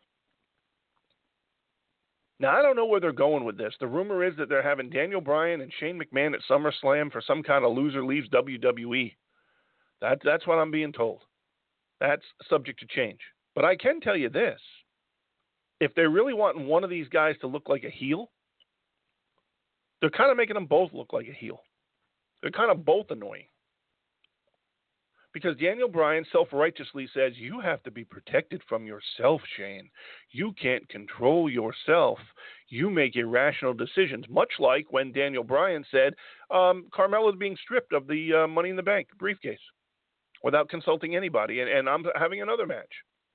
Now, I don't know where they're going with this. The rumor is that they're having Daniel Bryan and Shane McMahon at SummerSlam for some kind of loser leaves W W E. That, that's what I'm being told. That's subject to change. But I can tell you this. If they're really wanting one of these guys to look like a heel, they're kind of making them both look like a heel. They're kind of both annoying. Because Daniel Bryan self-righteously says, you have to be protected from yourself, Shane. You can't control yourself. You make irrational decisions, much like when Daniel Bryan said, um, Carmella's being stripped of the uh, Money in the Bank briefcase without consulting anybody, and, and I'm having another match.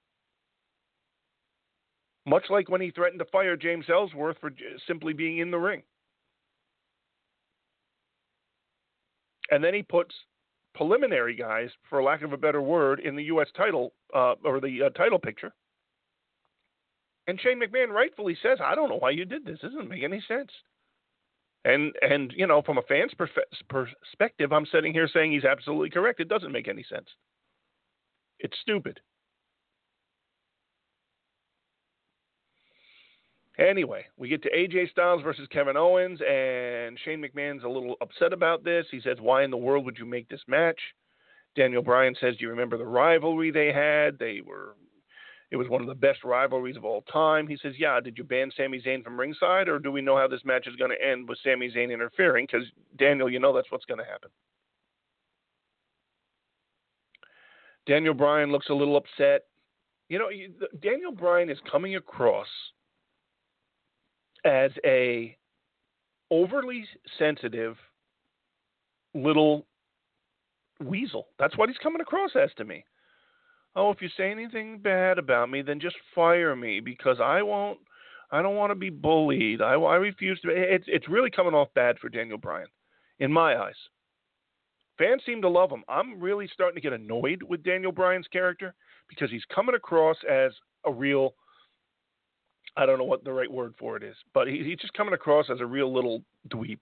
Much like when he threatened to fire James Ellsworth for simply being in the ring. And then he puts preliminary guys, for lack of a better word, in the U S title uh, or the uh, title picture. And Shane McMahon rightfully says, I don't know why you did this. This doesn't make any sense. And, and you know, from a fan's perf- perspective, I'm sitting here saying he's absolutely correct. It doesn't make any sense. It's stupid. Anyway, we get to A J Styles versus Kevin Owens, and Shane McMahon's a little upset about this. He says, why in the world would you make this match? Daniel Bryan says, do you remember the rivalry they had? They were, it was one of the best rivalries of all time. He says, yeah, did you ban Sami Zayn from ringside, or do we know how this match is going to end with Sami Zayn interfering? Because, Daniel, you know that's what's going to happen. Daniel Bryan looks a little upset. You know, Daniel Bryan is coming across as a overly sensitive little weasel. That's what he's coming across as to me. Oh, if you say anything bad about me, then just fire me because I won't, I don't want to be bullied. I, I refuse to. It's, it's really coming off bad for Daniel Bryan, in my eyes. Fans seem to love him. I'm really starting to get annoyed with Daniel Bryan's character because he's coming across as a real, I don't know what the right word for it is, but he, he's just coming across as a real little dweeb.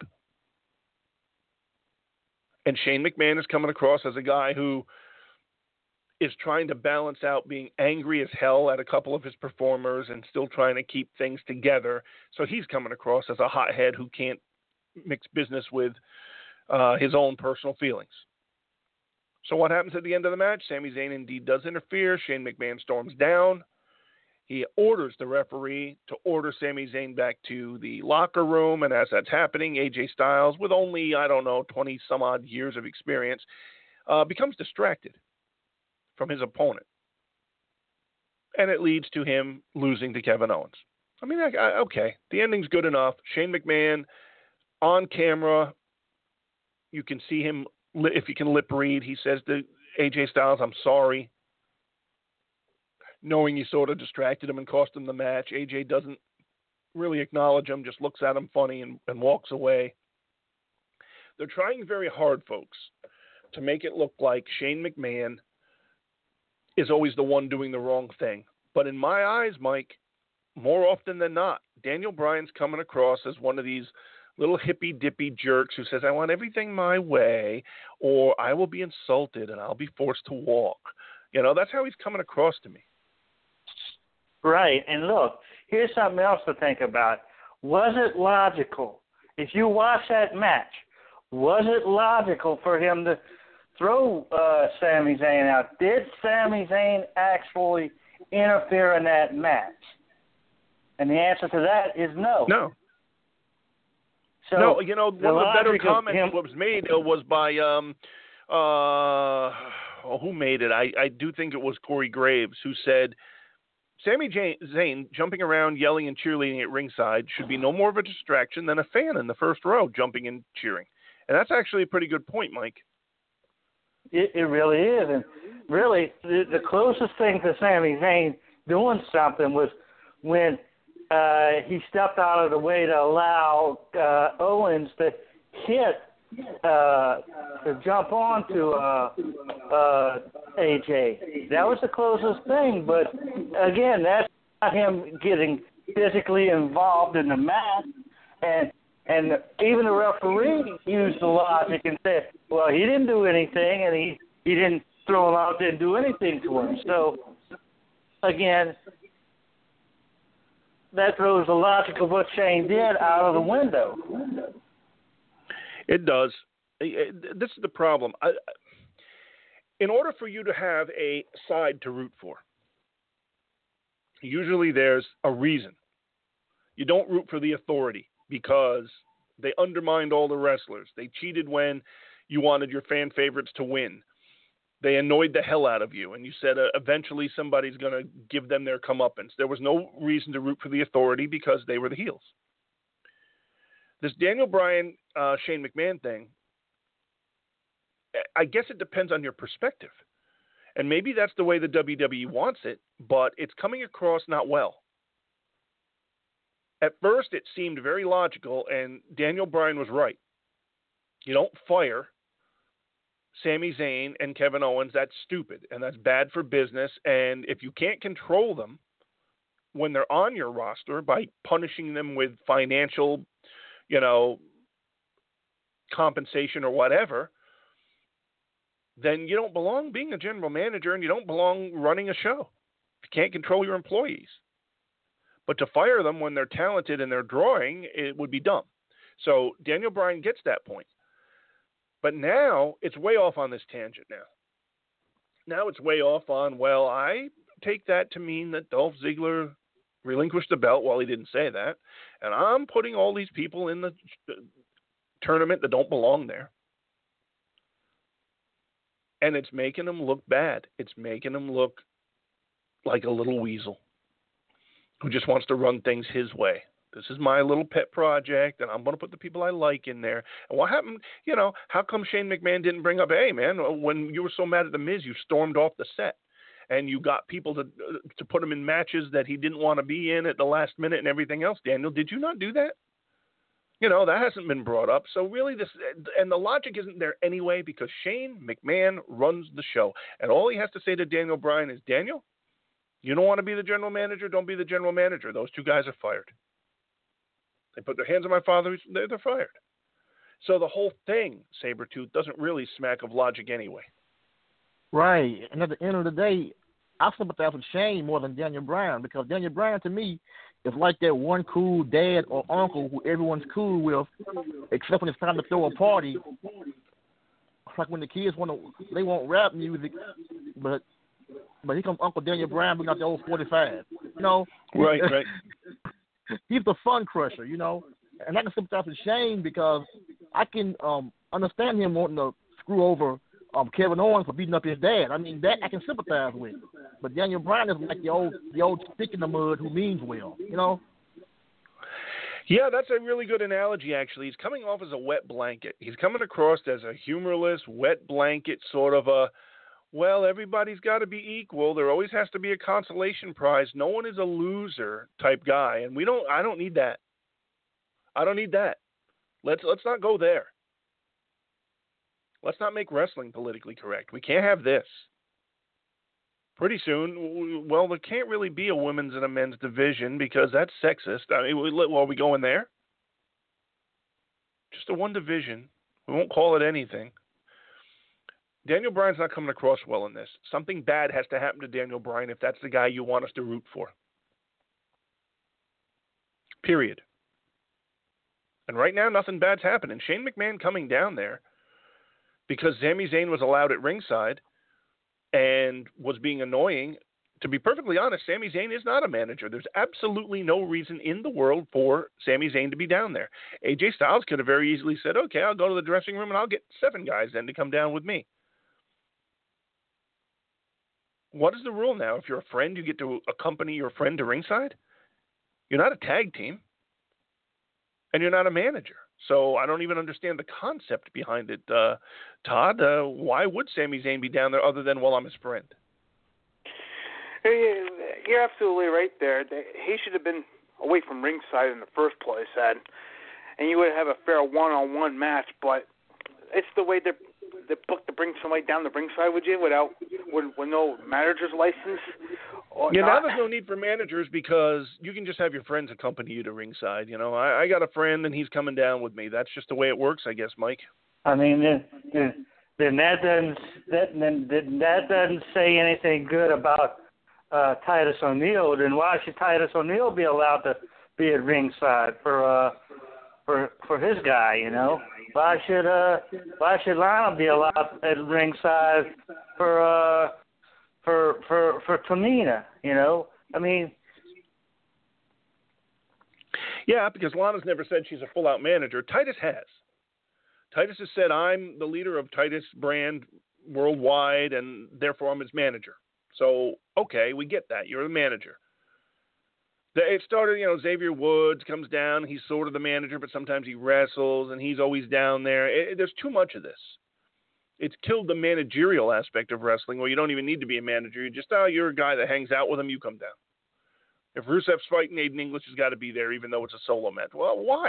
And Shane McMahon is coming across as a guy who is trying to balance out being angry as hell at a couple of his performers and still trying to keep things together. So he's coming across as a hothead who can't mix business with uh, his own personal feelings. So what happens at the end of the match? Sami Zayn indeed does interfere. Shane McMahon storms down. He orders the referee to order Sami Zayn back to the locker room, and as that's happening, A J Styles, with only, I don't know, twenty-some-odd years of experience, uh, becomes distracted from his opponent. And it leads to him losing to Kevin Owens. I mean, I, I, okay, the ending's good enough. Shane McMahon, on camera, you can see him, if you can lip read, he says to A J Styles, I'm sorry. Knowing he sort of distracted him and cost him the match. A J doesn't really acknowledge him, just looks at him funny and, and walks away. They're trying very hard, folks, to make it look like Shane McMahon is always the one doing the wrong thing. But in my eyes, Mike, more often than not, Daniel Bryan's coming across as one of these little hippy-dippy jerks who says, I want everything my way, or I will be insulted and I'll be forced to walk. You know, that's how he's coming across to me. Right, and look, here's something else to think about. Was it logical, if you watch that match, was it logical for him to throw uh, Sami Zayn out? Did Sami Zayn actually interfere in that match? And the answer to that is no. No. So no, you know, one of the better comments him, was made was by um, uh, oh, who made it? I, I do think it was Corey Graves who said, Sami Zayn jumping around, yelling and cheerleading at ringside should be no more of a distraction than a fan in the first row jumping and cheering. And that's actually a pretty good point, Mike. It, it really is. And really, the, the closest thing to Sami Zayn doing something was when uh, he stepped out of the way to allow uh, Owens to hit, uh, to jump onto uh, uh, A J. That was the closest thing. But, again, that's not him getting physically involved in the match. And and even the referee used the logic and said, well, he didn't do anything, and he, he didn't throw him out there and do anything to him. So, again, that throws the logic of what Shane did out of the window. It does. This is the problem. I, in order for you to have a side to root for, usually there's a reason. You don't root for the authority because they undermined all the wrestlers. They cheated when you wanted your fan favorites to win. They annoyed the hell out of you, and you said uh, eventually somebody's going to give them their comeuppance. There was no reason to root for the authority because they were the heels. This Daniel Bryan, uh, Shane McMahon thing, I guess it depends on your perspective. And maybe that's the way the W W E wants it, but it's coming across not well. At first, it seemed very logical, and Daniel Bryan was right. You don't fire Sami Zayn and Kevin Owens. That's stupid, and that's bad for business. And if you can't control them when they're on your roster by punishing them with financial, you know, compensation or whatever, then you don't belong being a general manager and you don't belong running a show. You can't control your employees. But to fire them when they're talented and they're drawing, it would be dumb. So Daniel Bryan gets that point. But now it's way off on this tangent now. Now it's way off on, well, I take that to mean that Dolph Ziggler relinquished the belt. Well, he didn't say that. And I'm putting all these people in the tournament that don't belong there. And it's making them look bad. It's making them look like a little weasel who just wants to run things his way. This is my little pet project, and I'm going to put the people I like in there. And what happened, you know, how come Shane McMahon didn't bring up, hey, man, when you were so mad at The Miz, you stormed off the set, and you got people to to put him in matches that he didn't want to be in at the last minute and everything else. Daniel, did you not do that? You know, that hasn't been brought up. So really, this, and the logic isn't there anyway because Shane McMahon runs the show. And all he has to say to Daniel Bryan is, Daniel, you don't want to be the general manager? Don't be the general manager. Those two guys are fired. They put their hands on my father, they're, they're fired. So the whole thing, Sabretooth, doesn't really smack of logic anyway. Right. And at the end of the day, I sympathize with Shane more than Daniel Bryan because Daniel Bryan, to me, is like that one cool dad or uncle who everyone's cool with, except when it's time to throw a party. It's like when the kids want to, they want rap music, but but here comes Uncle Daniel Bryan bringing out the old forty-five. You know? Right, right. He's the fun crusher, you know? And I can sympathize with Shane because I can um, understand him wanting to screw over um, Kevin Owens for beating up his dad. I mean, that I can sympathize with. But Daniel Bryan is like the old the old stick in the mud who means well, you know? Yeah, that's a really good analogy, actually. He's coming off as a wet blanket. He's coming across as a humorless, wet blanket, sort of a, well, everybody's got to be equal. There always has to be a consolation prize. No one is a loser type guy, and we don't. I don't need that. I don't need that. Let's let's not go there. Let's not make wrestling politically correct. We can't have this. Pretty soon, well, there can't really be a women's and a men's division because that's sexist. I mean, well, are we going there? Just a one division. We won't call it anything. Daniel Bryan's not coming across well in this. Something bad has to happen to Daniel Bryan if that's the guy you want us to root for. Period. And right now, nothing bad's happening. Shane McMahon coming down there because Sami Zayn was allowed at ringside and was being annoying to be perfectly honest, Sami Zayn is not a manager. There's absolutely no reason in the world for Sami Zayn to be down there. A J Styles could have very easily said, okay, I'll go to the dressing room and I'll get seven guys then to come down with me. What is the rule now? If you're a friend, you get to accompany your friend to ringside? You're not a tag team. And you're not a manager. So I don't even understand the concept behind it. Uh, Todd, uh, why would Sami Zayn be down there other than, well, I'm his friend? You're absolutely right there. He should have been away from ringside in the first place, Ed. And you would have a fair one-on-one match, but it's the way they're, they're booked to bring somebody down the ringside, would you, without with, with no manager's license? Or yeah, not? now there's no need for managers because you can just have your friends accompany you to ringside. You know, I, I got a friend and he's coming down with me. That's just the way it works, I guess, Mike. I mean, then, then, then that doesn't that then, then that doesn't say anything good about uh, Titus O'Neil. Then why should Titus O'Neil be allowed to be at ringside for uh for for his guy? You know, why should uh why should Lana be allowed at ringside for uh for for for Tamina? You know, I mean. Yeah, because Lana's never said she's a full-out manager. Titus has. Titus has said, I'm the leader of Titus brand worldwide, and therefore I'm his manager. So, okay, we get that. You're the manager. It started, you know, Xavier Woods comes down. He's sort of the manager, but sometimes he wrestles, and he's always down there. It, there's too much of this. It's killed the managerial aspect of wrestling where you don't even need to be a manager. You're just, oh, you're a guy that hangs out with him, you come down. If Rusev's fighting, Aiden English has got to be there, even though it's a solo match. Well, why?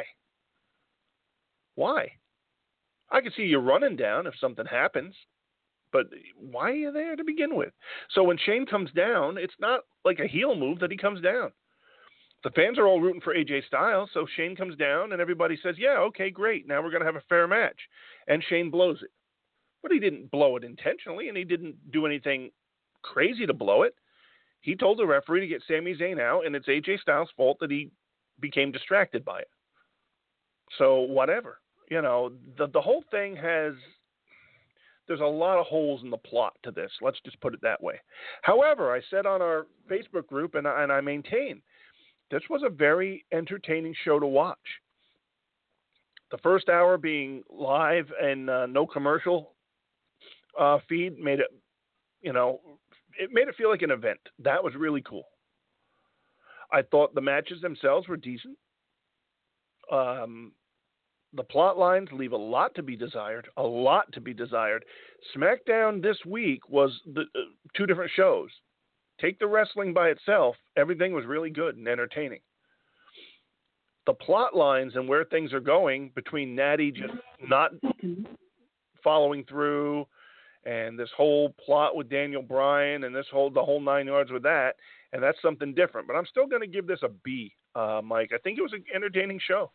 Why? I can see you running down if something happens, but why are you there to begin with? So when Shane comes down, it's not like a heel move that he comes down. The fans are all rooting for A J Styles, so Shane comes down and everybody says, yeah, okay, great. Now we're going to have a fair match. And Shane blows it. But he didn't blow it intentionally, and he didn't do anything crazy to blow it. He told the referee to get Sami Zayn out, and it's A J Styles' fault that he became distracted by it. So whatever. You know, the the whole thing has – there's a lot of holes in the plot to this. Let's just put it that way. However, I said on our Facebook group, and I, and I maintain, this was a very entertaining show to watch. The first hour being live and uh, no commercial uh, feed made it, you know, it made it feel like an event. That was really cool. I thought the matches themselves were decent. Um, the plot lines leave a lot to be desired, a lot to be desired. SmackDown this week was the uh, two different shows. Take the wrestling by itself, everything was really good and entertaining. The plot lines and where things are going between Natty just not following through and this whole plot with Daniel Bryan and this whole the whole nine yards with that, and that's something different. But I'm still going to give this a B, uh, Mike. I think it was an entertaining show.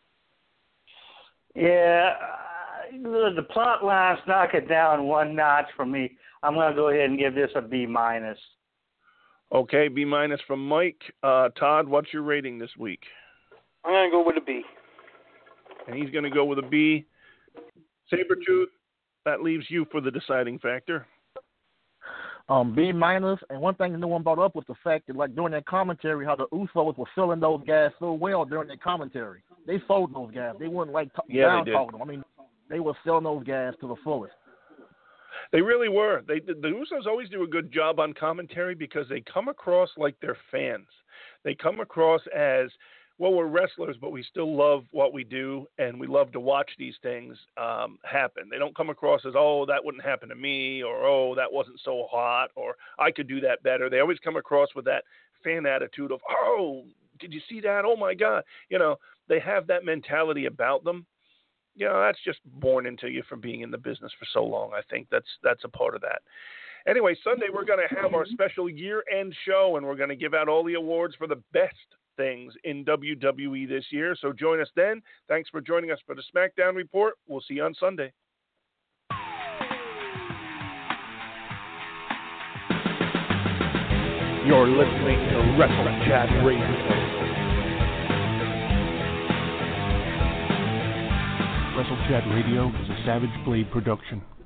Yeah, uh, the plot lines knock it down one notch for me. I'm going to go ahead and give this a B minus. Okay, B minus from Mike. Uh, Todd, what's your rating this week? I'm going to go with a B. And he's going to go with a B. Sabretooth, that leaves you for the deciding factor. Um, B minus, and one thing no one brought up was the fact that, like, during that commentary, how the Usos were selling those guys so well during that commentary. They sold those guys. They wouldn't, like, t- yeah, down talking them. I mean, they were selling those guys to the fullest. They really were. They the Usos always do a good job on commentary because they come across like they're fans. They come across as, well, we're wrestlers, but we still love what we do, and we love to watch these things um, happen. They don't come across as, oh, that wouldn't happen to me, or, oh, that wasn't so hot, or I could do that better. They always come across with that fan attitude of, oh, did you see that? Oh, my God. You know, they have that mentality about them. You know, that's just born into you from being in the business for so long. I think that's that's a part of that. Anyway, Sunday we're going to have our special year-end show, and we're going to give out all the awards for the best things in W W E this year. So join us then. Thanks for joining us for the SmackDown Report. We'll see you on Sunday. You're listening to Wrestle Chat Radio. Wrestle Chat Radio is a Savage Blade production.